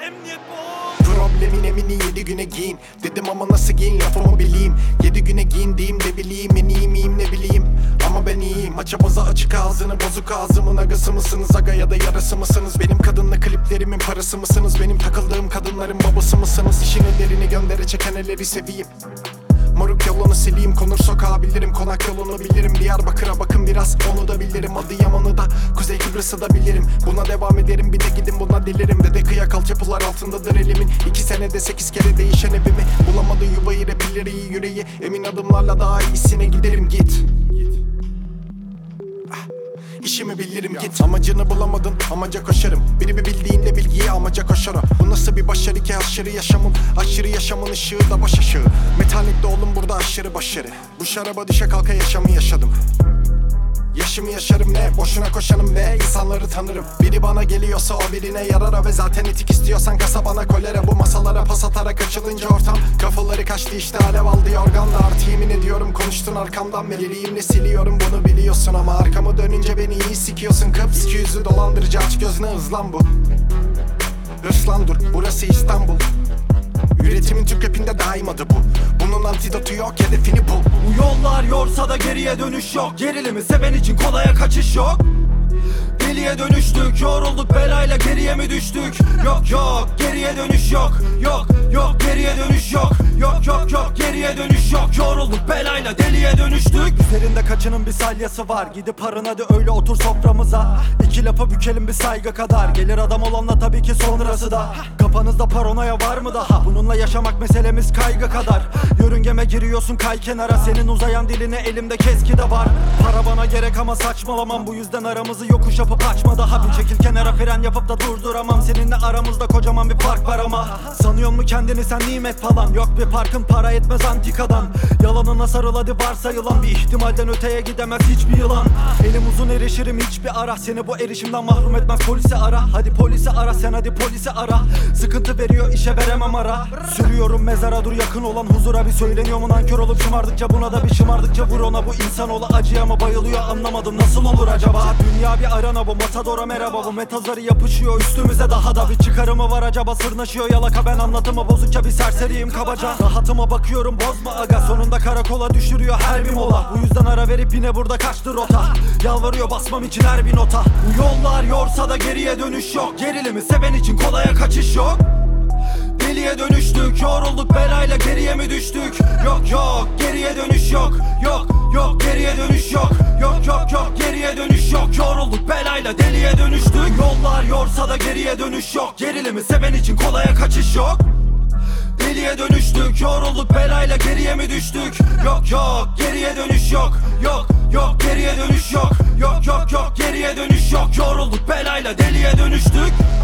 Emniyet boş. Problemin emini 7 güne giyin. Dedim ama nasıl giyin lafımı bileyim. 7 güne giyindiğim de bileyim. En iyi miyim ne bileyim. Ama ben iyiyim. Maça baza açık ağzını bozuk ağzımın agası mısınız? Aga ya da yarası mısınız? Benim kadınla kliplerimin parası mısınız? Benim takıldığım kadınların babası mısınız? İşin ellerini göndere çeken elleri seveyim. Moruk yolunu sileyim, konur sokağı bilirim, konak yolunu bilirim. Diyarbakır'a bakın biraz, onu da bilirim. Adıyaman'ı da, Kuzey Kıbrıs'ı da bilirim. Buna devam ederim, bir de gidin buna delirim. Dede kıyak altyapılar altındadır elimin. 2 senede 8 kere değişen evimi. Bulamadı yuvayı, rapilleri iyi yüreği. Emin adımlarla daha iyisine giderim, git. İşimi bilirim git. Amacını bulamadın, amaca koşarım. Biri bir bildiğinde bilgiyi amaca koşar o. Bu nasıl bir başarı ki aşırı yaşamın? Aşırı yaşamın ışığı da baş aşağı. Metallikte oğlum burada aşırı başarı. Bu şaraba düşe kalka yaşamı yaşadım. Yaşımı yaşarım ne? Boşuna koşanım ve insanları tanırım. Biri bana geliyorsa o birine yarar ve zaten etik istiyorsan kasabana kolera. Bu masalara pas atarak açılınca ortam kafaları kaçtı işte alev aldı yorganla. Artı yemin ediyorum konuştun arkamdan ve geriğimle siliyorum bunu biliyorsun. Ama arkamı dönünce beni iyi sikiyorsun kıps. 200'lü dolandırıcı aç gözüne hızlan bu. Hırslan dur burası İstanbul. Üretimin Türk rapinde daim adı bu. Bunun antidotu yok, hedefini bul. Bu yollar yorsa da geriye dönüş yok. Gerilimi seven için kolaya kaçış yok. Deliye dönüştük, yorulduk belayla geriye mi düştük? Yok yok geriye dönüş yok. Yok yok geriye dönüş yok. Yok yok yok geriye dönüş yok. Yorulduk belayla deliye dönüştük. Üzerinde kaçının bir salyası var. Gidip arın hadi öyle otur soframıza. 2 lafa bükelim bir saygı kadar. Gelir adam olanla tabii ki sonrası da. Kafanızda paranoya var mı daha? Bununla yaşamak meselemiz kaygı kadar. Yörüngeme giriyorsun kay kenara. Senin uzayan diline elimde keski de var. Para bana gerek ama saçmalamam. Bu yüzden aramızı yokuş yapıp açma daha. Bir çekil kenara fren yapıp da durduramam. Seninle aramızda kocaman bir fark var ama. Sanıyor mu kendini sen nimet falan? Yok bir parkın para etmez antikadan. Yalanına sarıl hadi varsayılan. Bir ihtimalden öteye gidemez hiçbir yılan. Elim uzun erişirim hiçbir ara. Seni bu erişimden mahrum etmez polisi ara. Hadi polisi ara sen hadi polisi ara. Sıkıntı veriyor işe veremem ara. Sürüyorum mezara dur yakın olan huzura. Bir söyleniyor mu nankör olup şımardıkça buna da bir şımardıkça vur ona. Bu insanoğlu acıya mı bayılıyor anlamadım nasıl olur acaba? Dünya bir arana bu matadora merhaba. Bu metazarı yapışıyor üstümüze daha da. Bir çıkarımı var acaba sırnaşıyor yalaka. Ben anlatımı bozukça bir serseriyim kabaca. Rahatıma bakıyorum bozma aga. Sonunda karakola düşürüyor her bir mola. Bu yüzden ara verip yine burada kaçtı rota. Yalvarıyor basmam için her bir nota. Bu yollar yorsa da geriye dönüş yok. Gerilimi seven için kolaya kaçış yok. Deliye dönüştük, yorulduk belayla geriye mi düştük? Yok yok geriye dönüş yok. Yok yok geriye dönüş yok. Yok yok yok geriye dönüş yok. Yorulduk belayla deliye dönüştük. Yollar yorsa da geriye dönüş yok. Gerilimi seven için kolaya kaçış yok. Deliye dönüştük, yorulduk belayla geriye mi düştük? Yok yok geriye dönüş yok. Yok yok geriye dönüş yok. Yok yok yok geriye dönüş yok. Yorulduk belayla deliye dönüştük.